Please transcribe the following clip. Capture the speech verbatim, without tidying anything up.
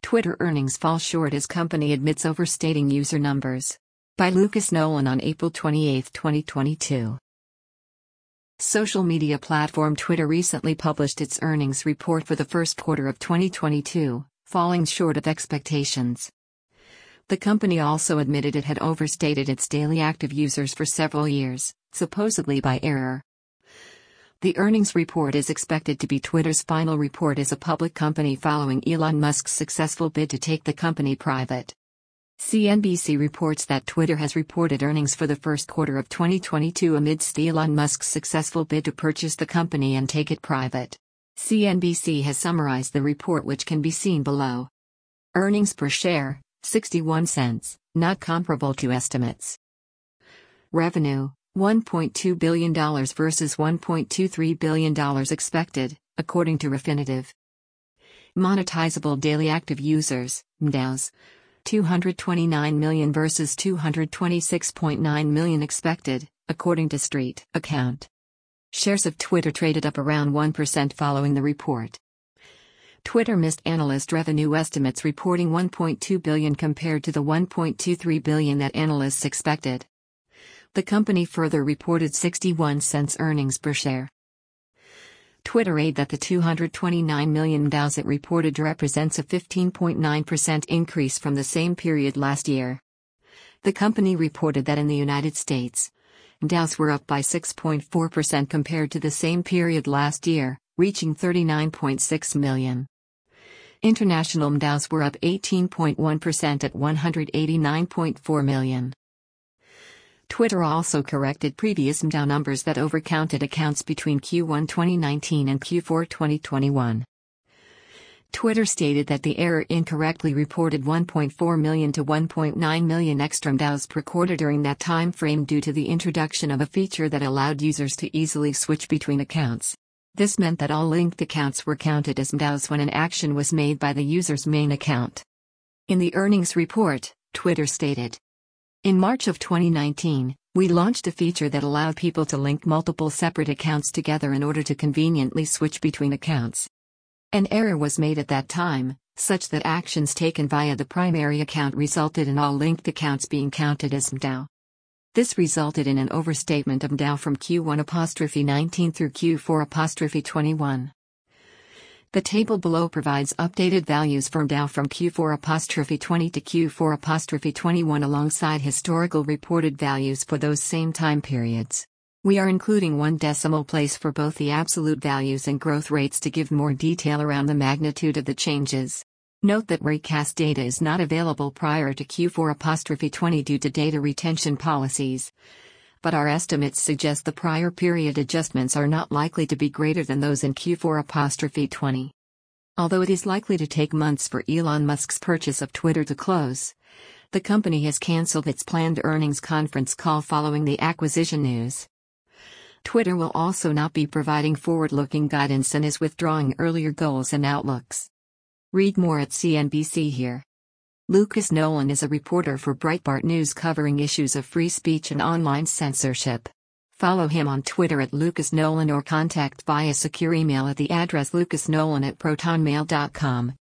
Twitter earnings fall short as company admits overstating user numbers. By Lucas Nolan on April twenty-eighth, twenty twenty-two. Social media platform Twitter recently published its earnings report for the first quarter of twenty twenty-two, falling short of expectations. The company also admitted it had overstated its daily active users for several years, supposedly by error. The earnings report is expected to be Twitter's final report as a public company following Elon Musk's successful bid to take the company private. C N B C reports that Twitter has reported earnings for the first quarter of twenty twenty-two amidst Elon Musk's successful bid to purchase the company and take it private. C N B C has summarized the report, which can be seen below. Earnings per share, sixty-one cents, not comparable to estimates. Revenue, one point two billion dollars versus one point two three billion dollars expected, according to Refinitiv. Monetizable daily active users, M D A Us, two hundred twenty-nine million versus two hundred twenty-six point nine million expected, according to Street Account. Shares of Twitter traded up around one percent following the report. Twitter missed analyst revenue estimates, reporting one point two billion dollars compared to the one point two three billion dollars that analysts expected. The company further reported sixty-one cents earnings per share. Twitter added that the two hundred twenty-nine million M D A Us it reported represents a fifteen point nine percent increase from the same period last year. The company reported that in the United States, M D A Us were up by six point four percent compared to the same period last year, reaching thirty-nine point six million. International M D A Us were up eighteen point one percent at one hundred eighty-nine point four million. Twitter also corrected previous M D A numbers that overcounted accounts between Q one twenty nineteen and Q four twenty twenty-one. Twitter stated that the error incorrectly reported one point four million to one point nine million extra M D A Us per quarter during that time frame due to the introduction of a feature that allowed users to easily switch between accounts. This meant that all linked accounts were counted as M D A Us when an action was made by the user's main account. In the earnings report, Twitter stated, "In March of twenty nineteen, we launched a feature that allowed people to link multiple separate accounts together in order to conveniently switch between accounts. An error was made at that time, such that actions taken via the primary account resulted in all linked accounts being counted as M D A U. This resulted in an overstatement of M D A U from Q one nineteen through Q four twenty-one. The table below provides updated values for M D A U from Q four twenty to Q four twenty-one alongside historical reported values for those same time periods. We are including one decimal place for both the absolute values and growth rates to give more detail around the magnitude of the changes. Note that recast data is not available prior to Q four twenty due to data retention policies. But our estimates suggest the prior period adjustments are not likely to be greater than those in Q four twenty. Although it is likely to take months for Elon Musk's purchase of Twitter to close, the company has cancelled its planned earnings conference call following the acquisition news. Twitter will also not be providing forward-looking guidance and is withdrawing earlier goals and outlooks. Read more at C N B C here. Lucas Nolan is a reporter for Breitbart News covering issues of free speech and online censorship. Follow him on Twitter at Lucas Nolan or contact via secure email at the address lucasnolan at protonmail dot com.